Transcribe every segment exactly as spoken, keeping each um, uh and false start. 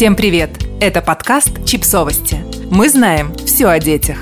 Всем привет! Это подкаст «Чипсовости». Мы знаем все о детях.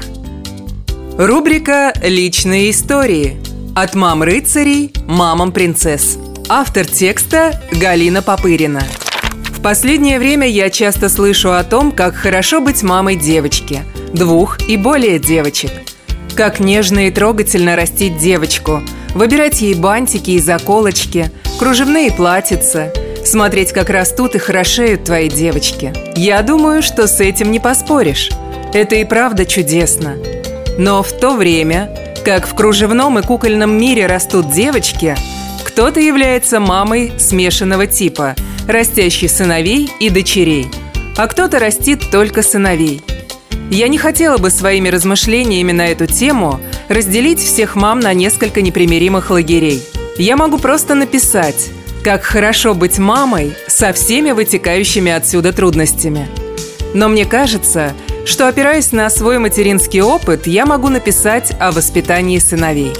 Рубрика «Личные истории». От мам-рыцарей мамам-принцесс. Автор текста Галина Попырина. В последнее время я часто слышу о том, как хорошо быть мамой девочки, двух и более девочек. Как нежно и трогательно растить девочку, выбирать ей бантики и заколочки, кружевные платьица, смотреть, как растут и хорошеют твои девочки. Я думаю, что с этим не поспоришь. Это и правда чудесно. Но в то время, как в кружевном и кукольном мире растут девочки, кто-то является мамой смешанного типа, растящей сыновей и дочерей, а кто-то растит только сыновей. Я не хотела бы своими размышлениями на эту тему разделить всех мам на несколько непримиримых лагерей. Я могу просто написать, как хорошо быть мамой со всеми вытекающими отсюда трудностями. Но мне кажется, что, опираясь на свой материнский опыт, я могу написать о воспитании сыновей.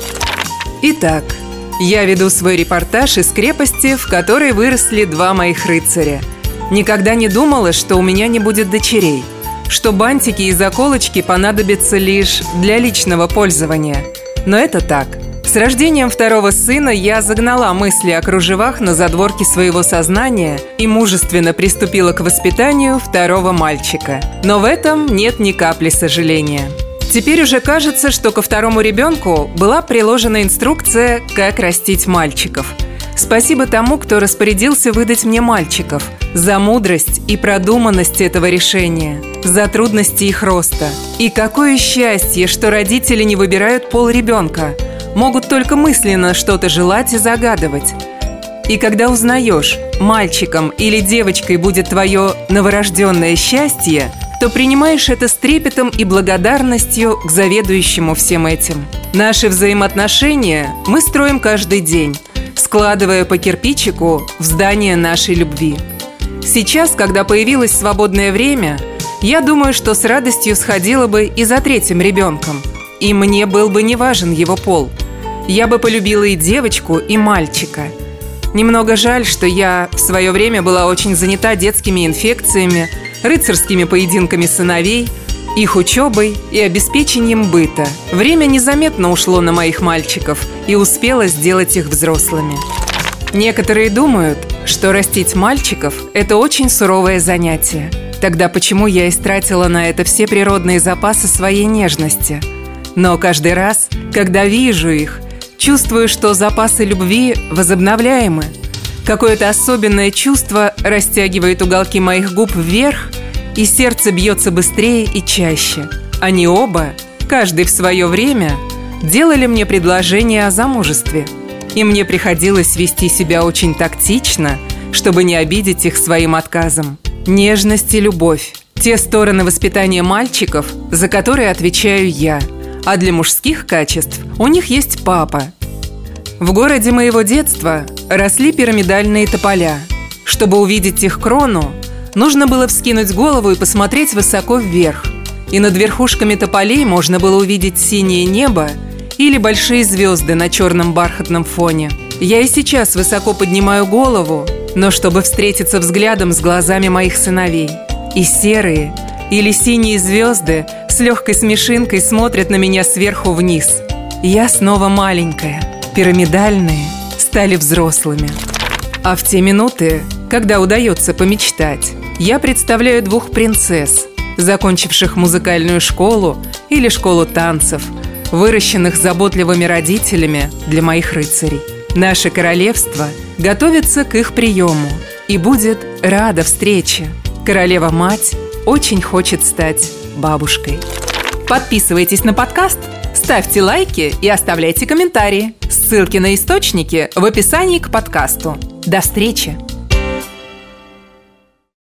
Итак, я веду свой репортаж из крепости, в которой выросли два моих рыцаря. Никогда не думала, что у меня не будет дочерей, что бантики и заколочки понадобятся лишь для личного пользования. Но это так. С рождением второго сына я загнала мысли о кружевах на задворки своего сознания и мужественно приступила к воспитанию второго мальчика. Но в этом нет ни капли сожаления. Теперь уже кажется, что ко второму ребенку была приложена инструкция, как растить мальчиков. Спасибо тому, кто распорядился выдать мне мальчиков, за мудрость и продуманность этого решения, за трудности их роста. И какое счастье, что родители не выбирают пол ребенка, могут только мысленно что-то желать и загадывать. И когда узнаешь, мальчиком или девочкой будет твое новорожденное счастье, то принимаешь это с трепетом и благодарностью к заведующему всем этим. Наши взаимоотношения мы строим каждый день, складывая по кирпичику в здание нашей любви. Сейчас, когда появилось свободное время, я думаю, что с радостью сходила бы и за третьим ребенком. И мне был бы не важен его пол. Я бы полюбила и девочку, и мальчика. Немного жаль, что я в свое время была очень занята детскими инфекциями, рыцарскими поединками сыновей, их учебой и обеспечением быта. Время незаметно ушло на моих мальчиков и успело сделать их взрослыми. Некоторые думают, что растить мальчиков – это очень суровое занятие. Тогда почему я истратила на это все природные запасы своей нежности? Но каждый раз, когда вижу их, чувствую, что запасы любви возобновляемы. Какое-то особенное чувство растягивает уголки моих губ вверх, и сердце бьется быстрее и чаще. Они оба, каждый в свое время, делали мне предложение о замужестве. И мне приходилось вести себя очень тактично, чтобы не обидеть их своим отказом. Нежность и любовь – те стороны воспитания мальчиков, за которые отвечаю я. А для мужских качеств у них есть папа. В городе моего детства росли пирамидальные тополя. Чтобы увидеть их крону, нужно было вскинуть голову и посмотреть высоко вверх. И над верхушками тополей можно было увидеть синее небо или большие звезды на черном бархатном фоне. Я и сейчас высоко поднимаю голову, но чтобы встретиться взглядом с глазами моих сыновей. И серые или синие звезды с легкой смешинкой смотрят на меня сверху вниз. Я снова маленькая. Пирамидальные стали взрослыми. А в те минуты, когда удается помечтать, я представляю двух принцесс, закончивших музыкальную школу или школу танцев, выращенных заботливыми родителями для моих рыцарей. Наше королевство готовится к их приему и будет рада встрече. Королева-мать очень хочет стать бабушкой. Подписывайтесь на подкаст, ставьте лайки и оставляйте комментарии. Ссылки на источники в описании к подкасту. До встречи!